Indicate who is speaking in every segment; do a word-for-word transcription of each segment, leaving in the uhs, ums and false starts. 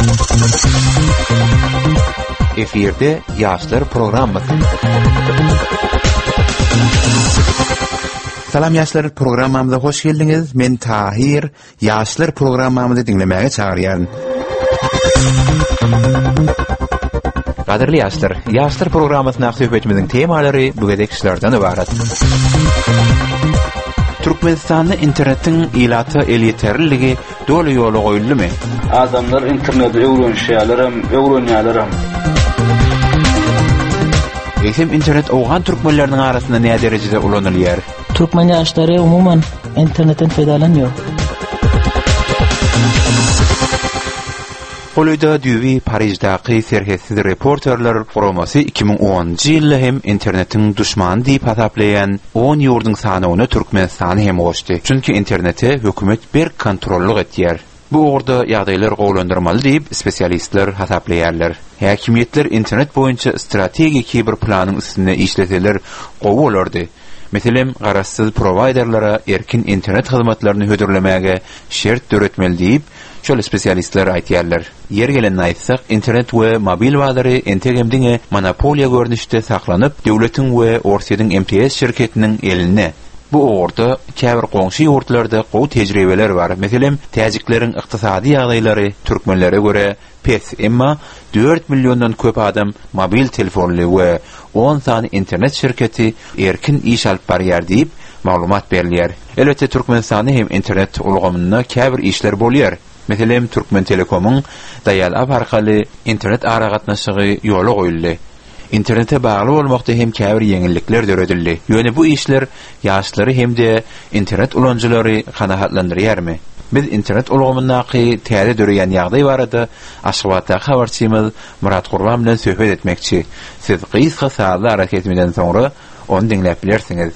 Speaker 1: Efirde Yaşlar programı. Salam Yaşlar programımıza hoş geldiniz. Men Tahir. Yaşlar programımızı dinlemeye çağırıyorum. Qadirli Yaşlar, Yaşlar programmasına söhbetimizin temaları bu gedek işlerden ibaret. Türkmenistan'da internetin ilatı el yeterliliği dolu yolu koyuldu mu?
Speaker 2: Adamlar interneti öğrenişyalaram, öğrenýalaram.
Speaker 1: Eýsem internet oğan türkmenlerinin arasında ne derecede ulanılýar?
Speaker 3: Türkmen ýaşlary umuman internetten faydalanýar.
Speaker 1: Hollywoodda düwi Parijdaky serhessiz reporterler formasy iki bin onuncu ýylda hem internetin düşman diýip hasaplayan on ýurdun sanyny Türkmenistan hem goşdy. Çünki internete hökümet bir kontrolluk etýär. Bu orada ýagdaýlar gowlandyrmaly diýip spesialistler hasaplaýarlar. Häkimetler internet boýunça strategik bir planyň üstünde işleseler gowy bolardy. Meselem, garaşsyz providerlara erkin internet hyzmatlaryny hödürlemäge şert döretmeli diýip şol spesialistler aýtýarlar. Yer gelen aýtsak, internet we mobil bazary entegemdiňe monopoliýa görnüşde saklanyp, döwletiň we Orsiýadyň M T S şirketiniň eline. Bu orada käbir goňşy ýurtlarda gowy tejribeler bar. Meselem, täjikleriň ykdysady ýagdaýlary türkmenlere göre pes, emma dört milyondan köp adam mobil telefonly we on sany internet şirketi erkin iş alyp barýar diýip maglumat berilýär. Elbetde Türkmenistanda hem internet ulgamyna käbir işler bolýar. Meselem, Türkmen Telekom'un daýal arkaly internet aragatnaşygy ýola goýuldy. İnternete bağlı olmakta hem käbir ýeňillikler döredildi. Ýöne bu işler ýaşlary hem de internet ulanjylary kanahatlandyrýarmy? Biz internet ulgamyndaky täze döreýän ýagdaý barada Aşgabatda habarçymyz Murat Gurban bilen söhbet etmekçi. Siz gysga saatly hareketimden soňra onu dinläp bilersiňiz.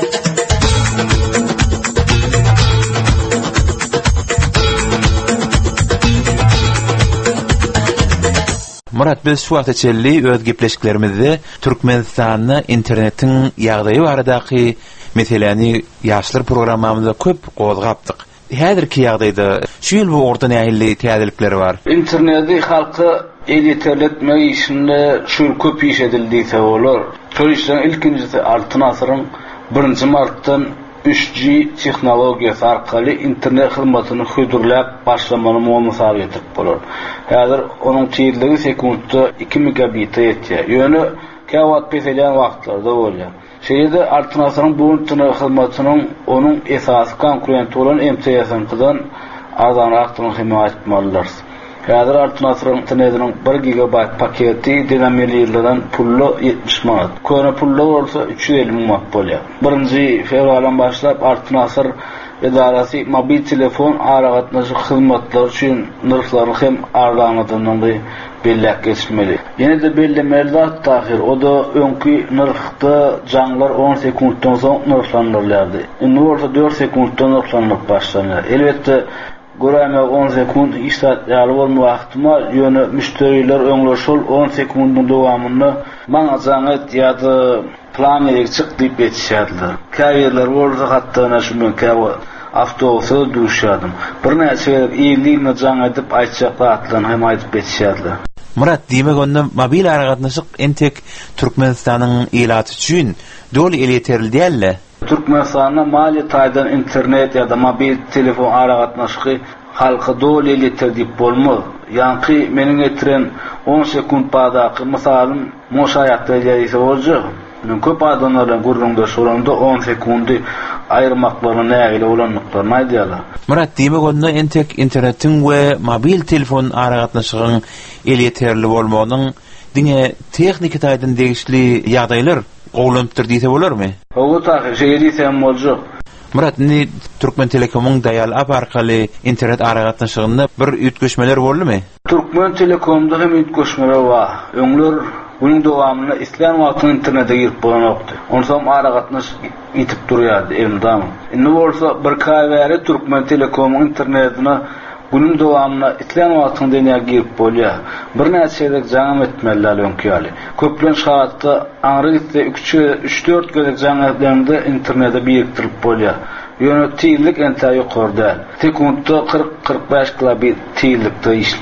Speaker 1: Murat, biz şu wagtda çelli öz gepleşiklerimizde Türkmenistan'da internetin ýagdaýy baradaky meseleni ýaşlar programmamyzda köp gozgapdyk. Häzirki ýagdaýda şu ýyl bu orta nähilli täzelikler bar.
Speaker 2: İnterneti halky el yeterletmek işinde şu köp iş edildiýse bolar. Şol işden ilkinjisi altyn asyryň birinji martdan üç G tehnologiýasy arkaly internet hyzmatyny hödürläp başlamany moňa getirip bolar. Häzir onuň tezligi sekundda iki megabit'e ýetýär. Ýöne käwat peselýän wagtlarda bolýar. Şeýle altyn asyryň bu internet hyzmatynyň onuň esasy konkurenti bolan M T S-nyňdan azanrak hyzmat etmeliler. Häzir altyn asyryň internetiniň bir gigabayt paketi denamelilerden pullu yetmiş manat. Köne pullu bolsa üç yüz elli manat bolýar. Birinji fevraldan başlap altyn asyr edarasy mobil telefon aragatnaşyk hyzmatlar üçin nyrflary hem arlanýandygy belläp geçmeli. Ýene de bellemeli tahir, o da öňki nyrfda jaňlar on sekunddan soň nyrflandyrylýardy. Indi orta dört sekunddan nyrflanyp başlanýar. Elbetde Göreme on sekund istat ýaly bolma wagtyma ýöne müşteriler öňleşol on sekundun dowamyny maňa jaňat ýa-da plan edip çyk diýip etýärler. Käýerler bolsa hatda şumen käwa awtobusy düşýärdim. Bir näçe ýyllygyna jaňat edip aýtjaklar atlan hem aýdyp etýärler.
Speaker 1: Murat, diýmek onda mobil aragatnaşyk entek Türkmenistanyň ilaty üçin dol el yeterli diýerler.
Speaker 2: Türkmenistan'da mali taýdan internet ya da mobil telefon aragatnaşyky halka dol el yeterdiýip bolmaly. Ýani meniň getiren on sekund badaky mysalym moşaýatda ýaýsa bolýar. Men köp adamlardan gurrunda şolanda on sekundy aýyrmaklaryny nägile bolanlyklaryny aýdýarlar.
Speaker 1: Murat, diýmek onda entek internetin we mobil telefon aragatnaşygyň el yeterli bolmagynyň diňe tehnik taýdan degişli ýagdaýlar gowlanıpdyr diýse bolarmy?
Speaker 2: Ogu taýy şeýdisem boljak.
Speaker 1: Murat, ni Türkmen Telekom'un daýal ap arkaly internet aragatnaşygynda bir ütgeşmeler boldymy?
Speaker 2: Türkmen Telekom'da hem ütgeşmeler bar. Öňler buning dowamyna islan wagtyny internete girip bolanokdy. Onsoň aragatnaş ýitip durýardy elimdämi. Indi bolsa bir käbäri Türkmen Telekom'un internetine Günün dowamyna islan wagtyny denýär girip bolýar. Bir näçelik jaňam etmeliler öňkýäli. Köplen şahatda aňrytda üç dört gözek jaňatlarynda internete biriktirip bolýar. Ýöne tiýlik ente ýokarda. Sekundda kırk kırk beş kilobit tiýlikde işleýär.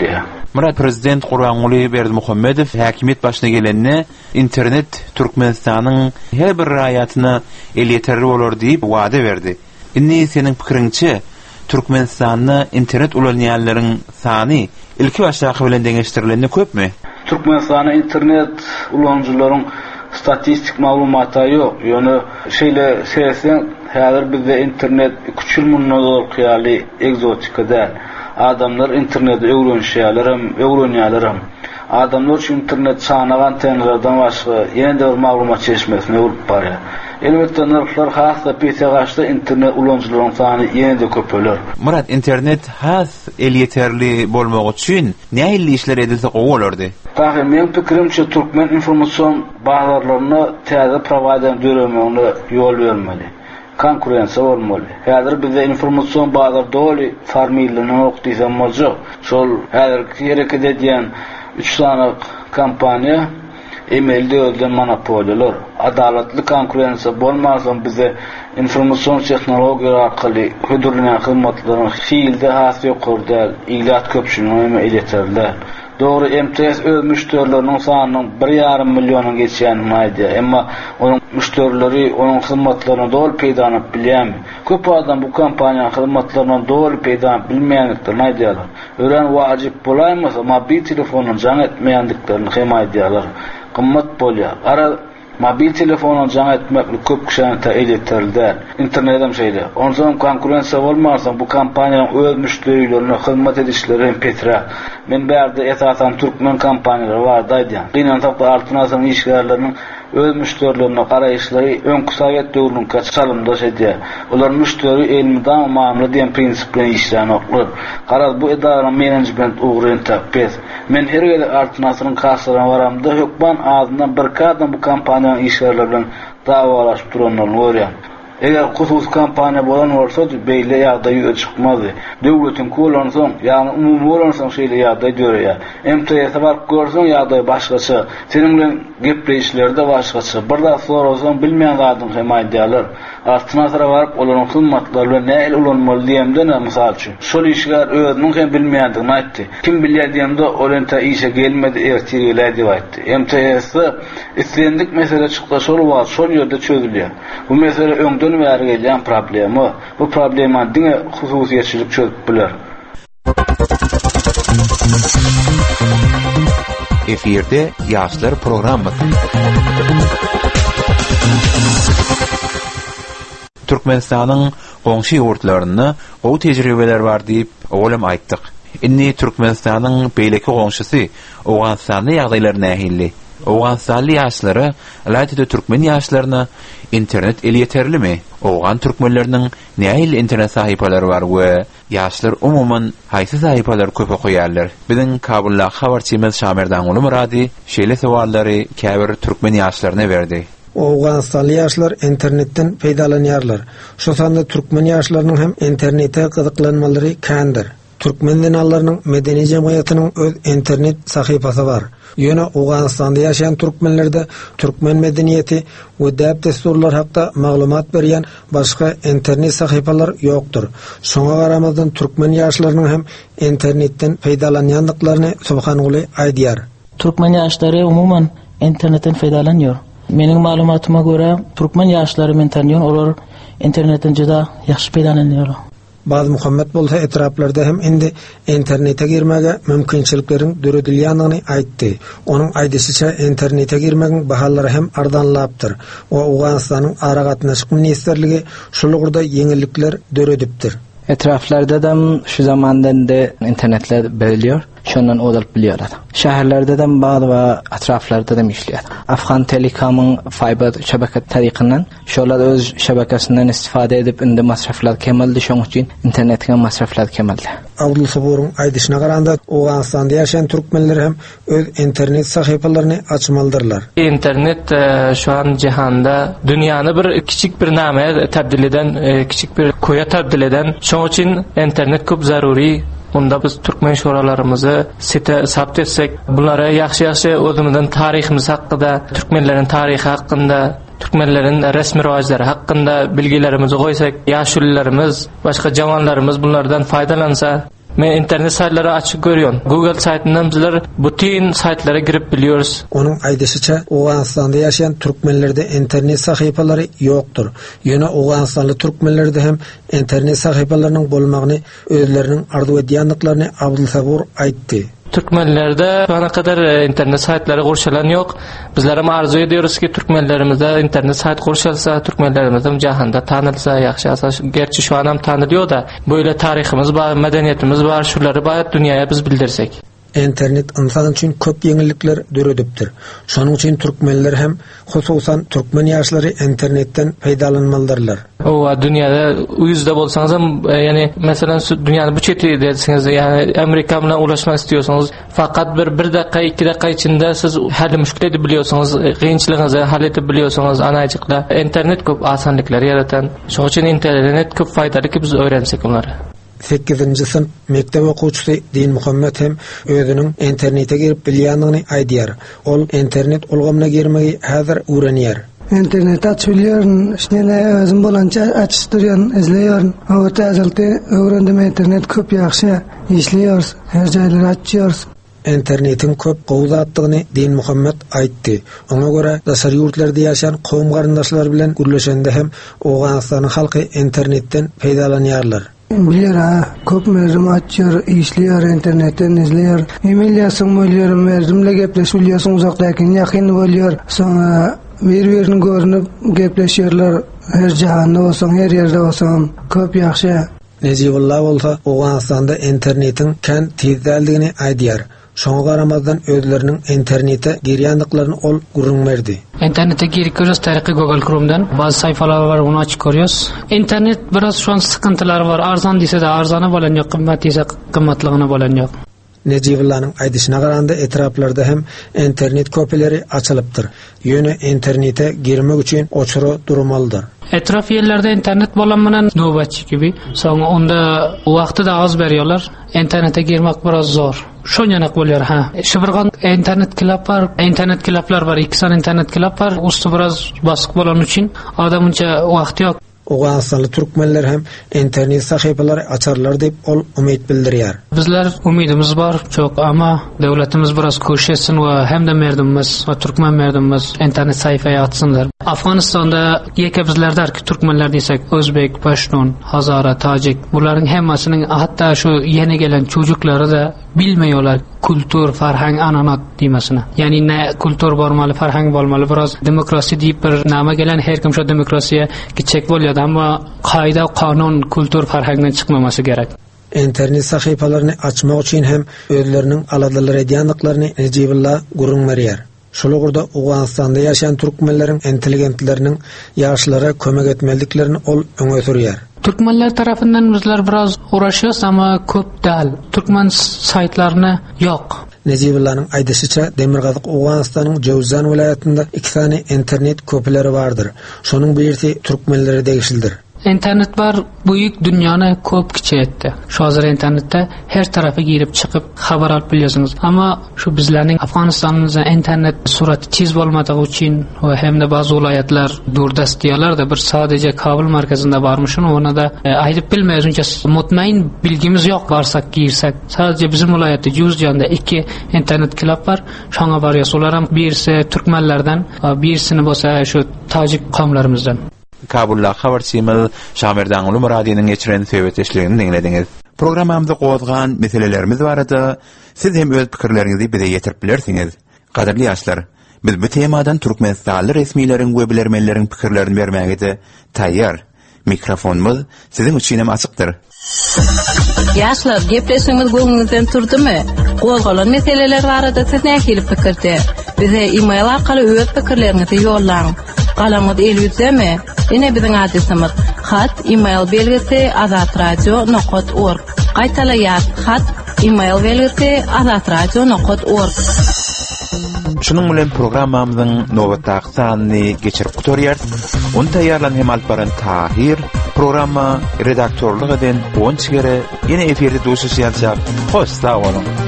Speaker 1: Murat Prezident Gurbanguly Berdimuhammedow hakimiyet başına gelenine internet Türkmenistanyň her bir raýatyna el yeterli bolar diýip wada berdi. Indi senin pikirinçe Türkmenistanyň internet ulanýanlaryň sany ilki başlaky bilen deňeşdirilenini köpmi?
Speaker 2: Türkmenistanyň internet ulanjylaryň statistik maglumatary ýok. Ýöne şeýle sersen häzir bizde internet iki yüz milyon dolar kıyaly egzotikada. Adamlar interneti öwrenýärler, öwrenýärler. Adamlar şu internet çağınagan tenlerden başga ýene-de bir maglumat çeşmesine bolup barýar. Elbetde narxlar hassa P C gaçda internet ulanjylaryň sany ýene-de köpeler.
Speaker 1: Murat, internet has el yeterli bolmagy üçin näme işler edilse gowalardy?
Speaker 2: Taýy men pikirimçe türkmen informasiýon bazarlaryna täze provider döremeğine ýol bermeli. Konkurensiýa bolmaly. Häzir bizde informasiýon bazar doly formýlaryny okdyysam bolsa, şol häzirki hereket edýän üç sanyk kompaniýa emelde öldüren monopoliýalar. Adalatly konkurensiýa bolmasa bize informasiýon tehnologiýalary arkaly hödürlenen hyzmatlaryň fiilde hasy ýokurdal, ilat köpçülüğüne eleterler. Doğru, M T S öz müşterilerinin sanynyň bir ýarym millionyň geçýänini aýdýar. Emma onuň müşterileri onuň hyzmatlaryna dol peýdanyp bilýärmi? Köp adam bu kompaniýanyň hyzmatlaryna dol peýdanyp bilmeýänliklerini aýdýarlar. Ören wajyp bolaýmasa mobil telefonyny jaň etmeýändiklerini hem aýdýarlar. Gymmat bolýar. Ara mobil telefonyny jaň etmekli köp kişiň täýletirler. Internetem şeýle. Ondan konkurensiýa bolmasa bu kompaniýanyň öz müşterilerine hyzmat edişleri petra. Men bärde esasan türkmen kompaniýalary bar daýdym. Gynan tapda altynasyn işgärleriniň öz müşterilerine garaýşlary öňkü Sowet döwrüniň çalymdaş edýär. Olar müşteri elmidan mamla diýen prinsip bilen işlänoklar. Garaz bu edara menejment ugryny tapýar. Men her gede altynasyn kasaryna baramda hökman ağzyndan bir kadam bu kompaniýanyň işgärleri bilen dawalaşyp duranlaryny görýär. Eger husus kompaniýa bolan bolsa, beýle ýagdaý çykmazdy. Döwletiň kolansoň, ýani umumy bolansoň şeýle ýagdaý görýär. M T S bar görseň ýagdaý başgaça, senin bilen gepleşlerde başgaça. Birda sorasaň bilmeýän zadyň hem aýdýarlar. Artyna sıra baryp olaryň hyzmatlary bilen näil ulanmaly diýemden, mysal üçin. Şol işgär özüniň hem bilmeýändigini aýtdy. Kim bilýär diýemde olenta işe gelmedi, ertireler diýip aýtdy. M T S islendik mesele çykda şol bar, şol ýerde çözülýär. Bu mesele öňde bäri gelýän problemi. Bu problema diňe hususiýetçilik çözüp biler.
Speaker 1: Efirde Ýaşlar programmasy. Türkmenistanyň goňşy ýurtlaryny gowy tejribeler bar diýip oglum aýtdyk. Inni Türkmenistanyň beýleki goňşysy Owganstanyň ýagdaýlary nähilli. Owganstanly ýaşlary alatda türkmen ýaşlaryna internet el yeterlimi? Owgan türkmenleriniň näil internet sahypalary bar we ýaşlar umumyň haýsy sahypalary köp okuýarlar? Biziň Kabulla habarçymyz Şamerdan uly Murady şeýle sowallary käbir türkmen ýaşlaryna berdi.
Speaker 4: Owganstanly ýaşlar internetden peýdalanýarlar. Şo sanda türkmen ýaşlarynyň hem internete gyzyklanmalary kändir. Türkmen dinalarynyň medeni jemgyýatynyň öz internet sahypasy bar. Ýöne Owganstanda ýaşaýan türkmenlerde türkmen medeniýeti we däp desturlar hakda maglumat berýän başga internet sahypalar ýokdur. Şoňa garamazdan türkmen ýaşlarynyň hem internetden peýdalanýandyklaryny Subhanaly aýdýar.
Speaker 3: Türkmen ýaşlary umumyň internetten peýdalanýar. Meniň maglumatyma görä türkmen ýaşlary men tanýan olar internetten juda ýaxşy peýdalanýar.
Speaker 4: Bazı Muhammed bolsa etraplarda hem indi internete girmege mümkinçiliklerin döredilýändigini aýtdy. Onuň aýdysynça internete girmegiň bahallary hem ardanlapdyr. O Owganstanyň aragatnaşyk ministerligi şulugurda ýeňillikler döredipdir.
Speaker 5: Etraflarda da şu zamandan da internetler belirliyor. Şondan odalıp biliyorlar. Şehirlerde de bazı ve etraflarda da işliyor. Afgan Telekom'un fiber şebeke tarikinden şolar öz şebekesinden istifade edip indi masraflar kemaldi. Şoň üçin internetge masraflar kemaldi.
Speaker 4: Abdul Sabur'un aýdyşyna garanda Owganstanda ýaşaýan türkmenler hem öz internet sahypalaryny açmalydyrlar.
Speaker 6: İnternet e, şu an cihanda dünýäni bir kiçik bir näme tabdil eden, e, kiçik bir koýa tabdil eden. Şoň üçin internet köp zaruri. Onda biz türkmen şoralarymyzy site sapt etsek, bunlara ýaxşy-ýaxşy özümizden taryhymyz hakynda, türkmenleriň taryhy hakynda, türkmenleriň resmi rewajlary hakynda bilgilerimizi goýsak, ýaşullarymyz, başga jawanlarymyz bunlardan faýdalansa, Men internet saytları açık görüyorum. Google saytından bizler bütün saytlara girip biliyoruz.
Speaker 4: Onun aydışıça Oğuzhan'da yaşayan Türkmenlerde internet sayfaları yoktur. Yine Oğuzhanlı Türkmenlerde hem internet sayfalarının bolmağını özlerinin arzu ediyanlıklarını Abdülsabur aytdı.
Speaker 6: Türkmenlerde şu ana kadar internet saytları kurşalan yok. Bizler ama arzu ediyoruz ki Türkmenlerimizde internet sayt kurşalsa, Türkmenlerimizde cihanda tanılsa, yaxşı olsa. Gerçi şu an hem tanılıyor da böyle tarihimiz var, medeniyetimiz var, şuları var, dünyaya biz bildirsek.
Speaker 4: İnternet insan için köp yenilikler döredipdir. Şonuň üçin türkmenler hem hususan türkmen ýaşlary internetten peýdalanmalydyrlar.
Speaker 6: O dünyada yüzde bolsanız yani mesela dünyanın bu çeti dersiniz yani Amerika bilen ulaşmak istiyorsanız fakat bir bir dakika iki dakika içinde siz hal müşkil edebiliyorsunuz, kıyınçılığınızı hal edebiliyorsunuz anaycıkla. İnternet köp asanlıklar yaratan. Şoň üçin internet köp faydalı ki biz öğrensek onları.
Speaker 4: sekizinji sınıf mektep okuwçysy Din Muhammed hem özüniň internete girip bilýändigini aýdýar. Ol internet ulgamyna girmegi häzir öwrenýär.
Speaker 7: İnternet açılıyor, işte özüm bolanca açtırıyorum, izliyorum. O täzelte öwrendim internet köp ýaxşy işliyor, her jaýlary açýar.
Speaker 4: İnternetin köp gowzatdygyny Din Muhammed aýtdy. Ona göre daşary ýurtlarda ýaşaýan gowum garyndaşlar bilen gürleşende hem Oğuzhanyň halky internetten peýdalanýarlar.
Speaker 7: Bilir ha, köp merdim açıyor, işliyor, internetten izliyor. Email yazsın oluyor, merdimle gepleşiyorsun uzakdayken yakın oluyor. Sonra bir-birini görünüp gepleşiyorlar. Her cihanda olsun, her yerde olsun, köp yaxşı.
Speaker 4: Necibullah bolsa Oğuzhanda internetin kän tezdeldigini aýdýar. Şoňa garamazdan özleriniň internete girýändiklaryny ol gurrunmerdi.
Speaker 8: İnternete giriyoruz tarihi Google Chrome'dan. Bazı sayfalar var onu açık görüyoruz. İnternet biraz şu an sıkıntıları var. Arzan dese de arzanı bolan yok, kımmat dese kımmatlygyny bolan yok.
Speaker 4: Nejibullah'ın aýdyşyna garanda etraplarda hem internet köpeleri açılıpdyr. Ýöne internete girmek üçin oçuru durmalydyr.
Speaker 8: Etraf yerlerde internet bolanmadan nöbetçi gibi. Sonra onda vakti de az veriyorlar. İnternete girmek biraz zor. Şonyanak bolýar ha. Şıbırgan internet klap var, internet klaplar var, iki san internet klap var. Ustu biraz basık bolan üçin adamınca vakti yok.
Speaker 4: Oğuzhanlı Türkmenler hem internet sayfaları açarlar deyip ol umid bildirýär.
Speaker 8: Bizler umidimiz var çok ama devletimiz biraz köşesin ve hem de merdumimiz ve Türkmen merdumimiz internet sayfaya atsınlar. Afganistan'da yeke bizler der ki Türkmenler diysek Özbek, Paştun, Hazara, Tacik bunların hemmasının hatta şu yeni gelen çocukları da bilmiyorlar kültür, farhang, ananat diýmesine. Yani ne kültür bolmaly, farhang bolmaly, biraz demokrasi diýip bir nama gelen her kim şu demokrasiýe gitjek bolýar ama kaýda, kanun, kültür, farhangdan çykmamasy gerek.
Speaker 4: İnternet sayfalarını açmak üçin hem özleriniň aladalar edýändiklaryny Necibullah gurrunmerýär. Şolugurda Oğuzhanda ýaşaýan türkmenleriň intelligentleriniň ýaşlara kömek etmeliklerini ol öňe sürýär.
Speaker 8: Türkmenler tarafından bizler biraz uğraşıyoruz ama köp değil. Türkmen saytlarına yok.
Speaker 4: Nejibullah'ın aýdyşyça Demirgazyk Oğuzhanyň Jowzan vilayatynda iki tane internet köpeleri vardır. Şonuň birisi türkmenlere degişildir.
Speaker 8: İnternet var, büyük dünyanı köp kiçiltdi. Şu hazır internette her tarafa girip çıkıp haber alıp biliyorsunuz. Ama şu bizlerin Afganistan'ımızda internet suratı çiz bolmadığı için ve hem de bazı olayatlar durdast diyorlar da bir sadece kabul merkezinde varmışın ona da e, ayırıp bilmeyiz. Mutmain bilgimiz yok varsak girsek. Sadece bizim olayatı Cüzcan'da iki internet klap var. Şana var ya solarım birisi Türkmenlerden, birisini bolsa şu Tacik kavimlerimizden.
Speaker 1: Kabulla habarçymyz Şamerdan Ulu Muradiýanyň geçiren söhbetleşligini dinlediňiz. Programmamyzda gozgan meselelerimiz barada siz hem öz pikirleriňizi bize ýetirip bilersiňiz. Gaderli ýaşlar, biz bu temadan Türkmenistanly resmiýleriň we bilermenleriň pikirlerini bermäge taýýar. Mikrofonumuz siziň üçin hem açykdyr.
Speaker 9: Ýaşlar, gepleşigimiz göňüňizden turdymy? Gozgalan meseleler barada siz nähili pikirde? Bize e-mail arkaly öz pikirleriňizi ýollaň. Galamyz elüzeme. Ine biziň adresimiz hat e-mail belgisi azat radio nokta org. Gaýtalaýar hat e-mail belgisi azat radio nokta org.
Speaker 1: Şunun bilen programmamyzyň nowatdaky sanyny geçirip gutorýar. Onu taýýarlan hem alyp baran Tahir programma redaktorlyk eden on çigere ýene eferde duşuşýança hoş sag bolun.